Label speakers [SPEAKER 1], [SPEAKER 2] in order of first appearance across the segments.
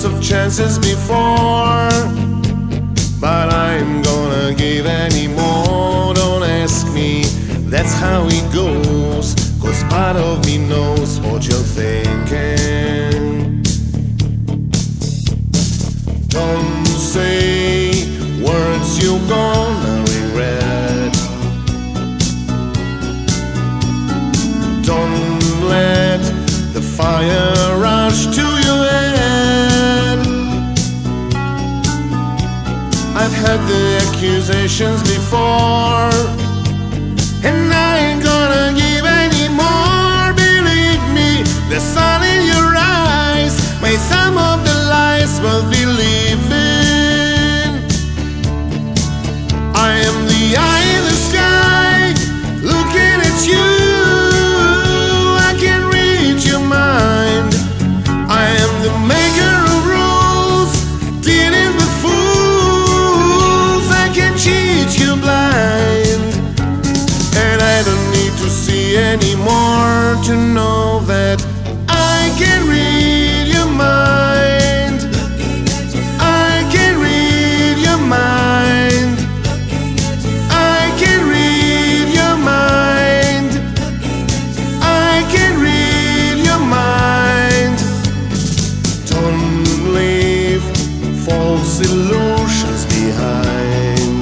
[SPEAKER 1] lots of chances before, but I'm gonna give any more. Don't ask me, that's how it goes, 'cause part of me knows what you're thinking. Don't say words you're gonna regret. Don't let the fire rush to your head. I've had the accusations before, and I ain't gonna give any more. Believe me, the sun in your eyes made some of the lies worth believing. I am the eye in the sky, looking at you. I can read your mind. I am the maker of rules, dealing with fools. I can cheat you blind, and I don't need to see anymore to know that I can read your mind. I can read your mind. I can read your mind. I can read your mind. Don't leave false illusions behind.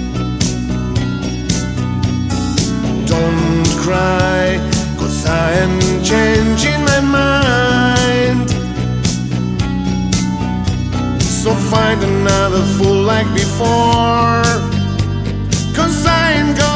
[SPEAKER 1] Don't cry, 'cause I am changing my mind. So find another fool like before, 'cause I ain't